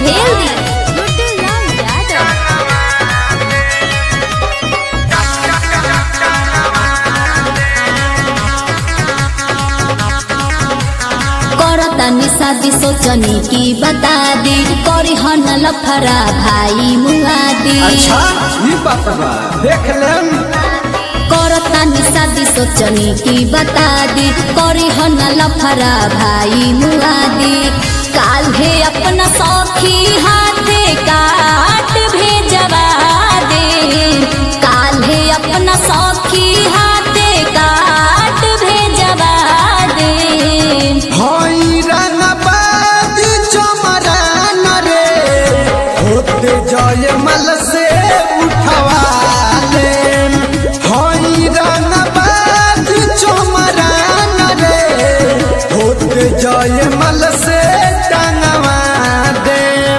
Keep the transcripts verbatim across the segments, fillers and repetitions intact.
भेल दी गुड्डू लाल यादव। करतानी शादी सोचनी की बता दी करी हन लफरा भाई मुआदी। अच्छा ये बात बा देख लेम करतानी शादी सोचनी की बता दी करी हन लफरा भाई मुआदी। काल्हे अपना सखी हाथे काट भेजवा दे काल्हे अपना सखी हाथे काट भेजवा दे। हई रंगबाज चमरान रे होते जय मल से उठवा लेम। हई रंगबाज चमरान रे होते जय मल से टंगवा देम।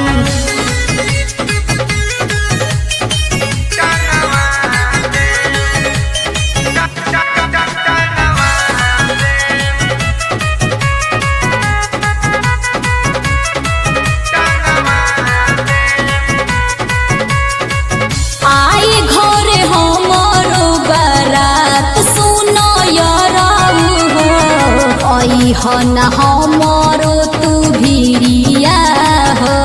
आई घरे हमरो बारात सुनो यराऊ हो आई हन हमरो तू भिरिया हो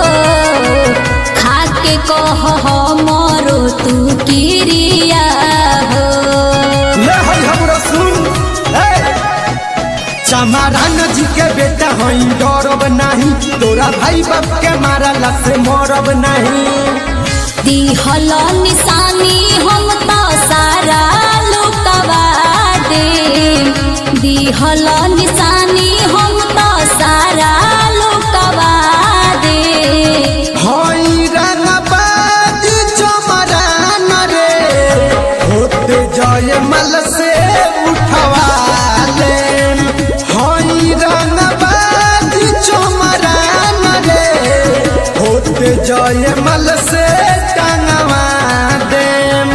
खाके कह हमरो तू किरिया हो। ले हई हमरा सुन ए चमरान जी के बेटा हई डरब नाही तोरा भाई बाप के मारला से मरब नहीं। दिहल निशानी हम तो सारा लुकवा दे दिहल निशानी हम तो सारा लुकवा दे। हई रंगबाज चमरान रे होते जय मल से उठवा लेम। हई रंगबाज चमरान रे होते जय मल से टंगवा देम।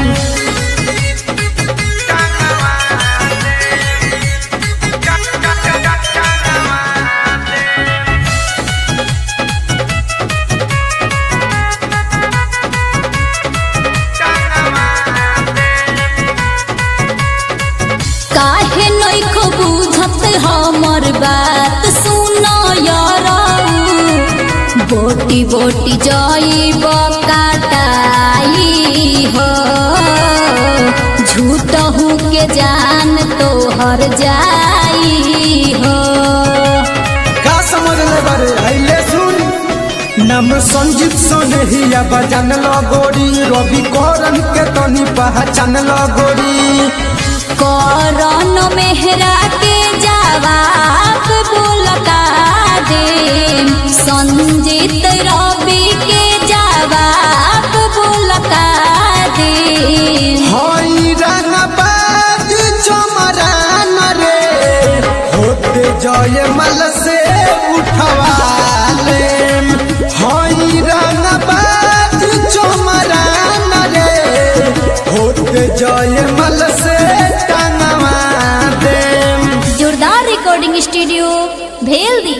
काहे नइखो बुझत हमर बात सुनो यराऊ बोटी बोटी जाइब काटाई हो झूठहू के जान तोहर जाई हो। का समझ ले बारे आइले सुन नाम संजीत सोनहिया बजान लगोरी रवि करन के तनी पहचान लगोरी। करन मेहरा के जवाब बोलका दे संजीत रवि के जवाब बोलका दे। हई रंगबाज चमरान रे होते जय मल से उठवा लेम। हई रंगबाज चमरान रे होते जय मल से टंगवा देम। जोरदार रिकॉर्डिंग स्टूडियो भेल दी।